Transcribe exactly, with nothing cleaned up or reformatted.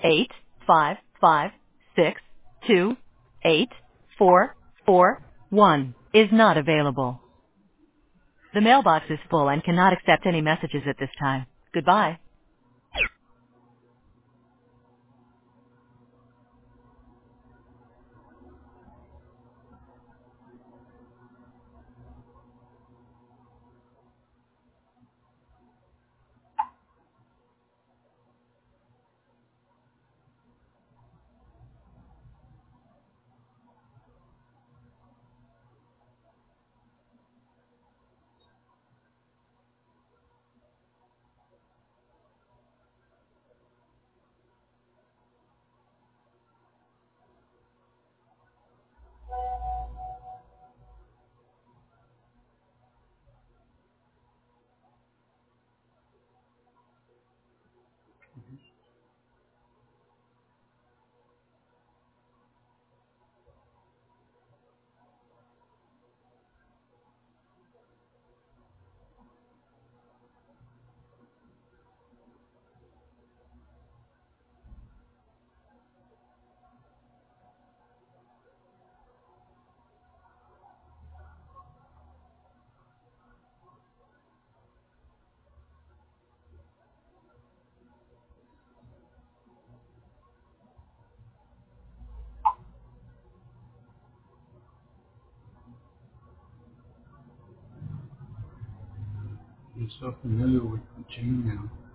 eight five five six two eight four four one is not available. The mailbox is full and cannot accept any messages at this time. Goodbye. I'm so familiar with Gmail.